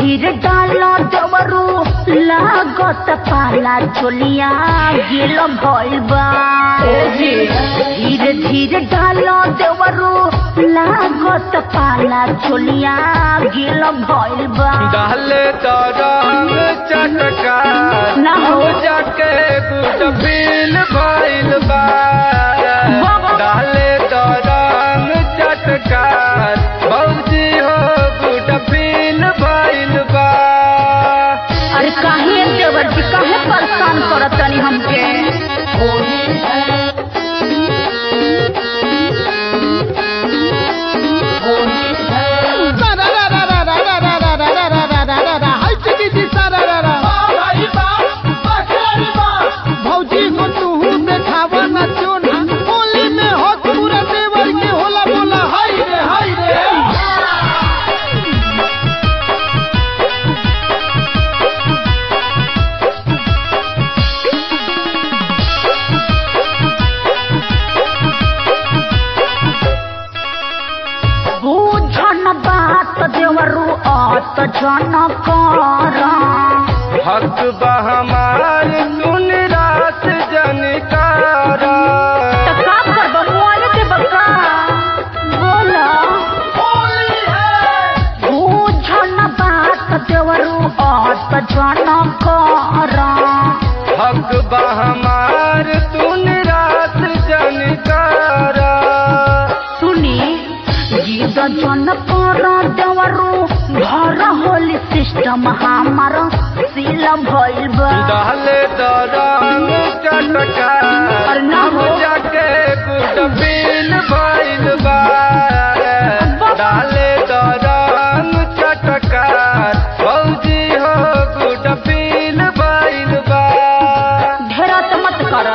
धीरे डालो देवरू लागत पाला चोलिया गिल भइल बा। धीरे धीरे डालो देवरू लागत पाला चोलिया गिल भइल बा। डाले तो रंग चटका ना हो जाके गुड फील भइल बा। डाले तो रंग चटका भौजी हो गुड फील भइल बा। अरे काहे देवर जी काहे परेशान करत तनी हमके। भौजी को तू देखावा ना चोना होली में हो पूरा देवर के होला बोला हाय रे हाय रे। बुझन बात देवरू अत जन कर। हक बा हमार सुन रात जनकार। तो का करब मोबाइल के बका बोला। बुझन बात देवरू अत जन कर। हक बा हमार सुन रात जनकार। सुनी गीत जन कर देवरू घर होली सिस्टम हमार सील भइल बा। डाले तो रंग चटका और ना हो जाके गुड फील भइल बा। डाले तो रंग चटका भौजी हो गुड फील भइल बा। ढेरा तो मत कर।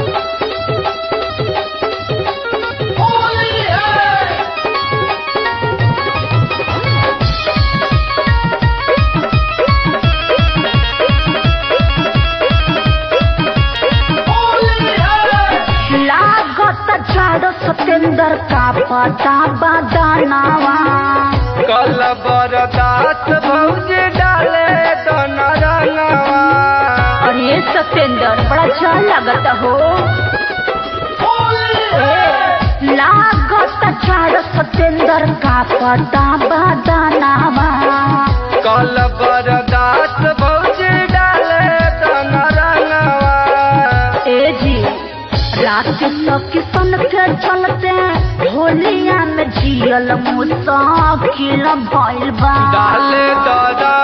लागत झाड़ सतेंद्र का पता बदानावा। कल बरदास भौजी डाले तो रंगवा। अरे सतेंद्र बड़ा अच्छा लागत हो। लागत झाड़ सतेंद्र का पता बदानावा। कल बरदास भौजी डाले तो रंगवा। ए जी रात सब किसन के चलते होलिया में जियल मुसाकिल भइल बा। डाले तो